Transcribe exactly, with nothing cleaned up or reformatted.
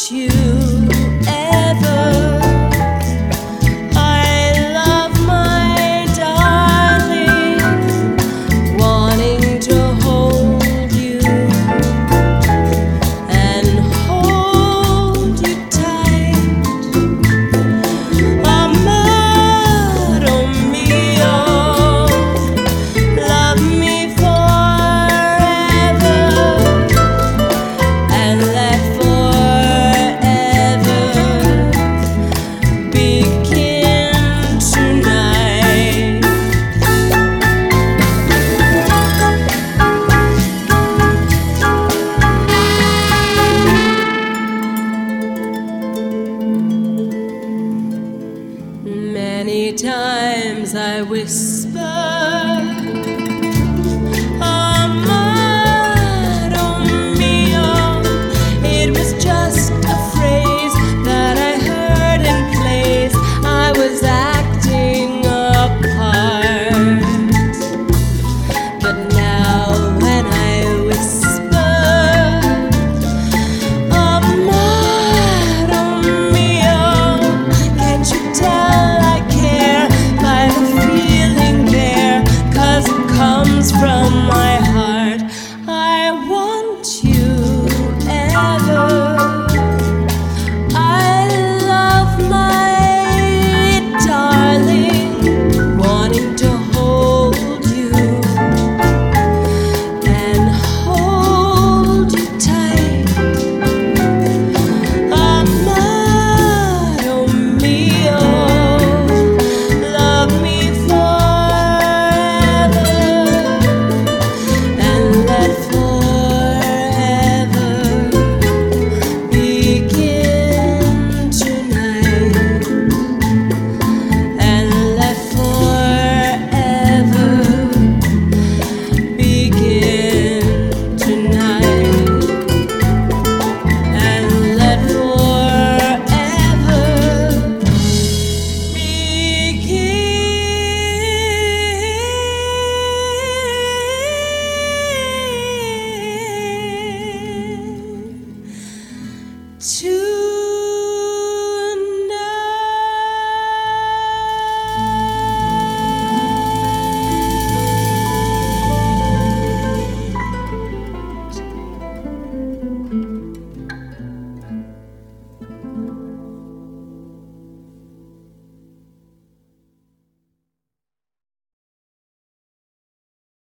want you ever. I love my darling, wanting to hold you and hold you tight. Amado mio, love me forever and let forever begin tonight. Many times I whisper, Amado mio. It was just a phrase that I heard in place. I was acting a part. But now when I whisper, Amado mio, can't you tell I care by the feeling there? 'Cause it comes from my heart. I want you ever. I love my darling, wanting to hold you and hold you tight. Amado mio, love me forever and let forever begin tonight. And let forever begin tonight. And let forever begin tonight.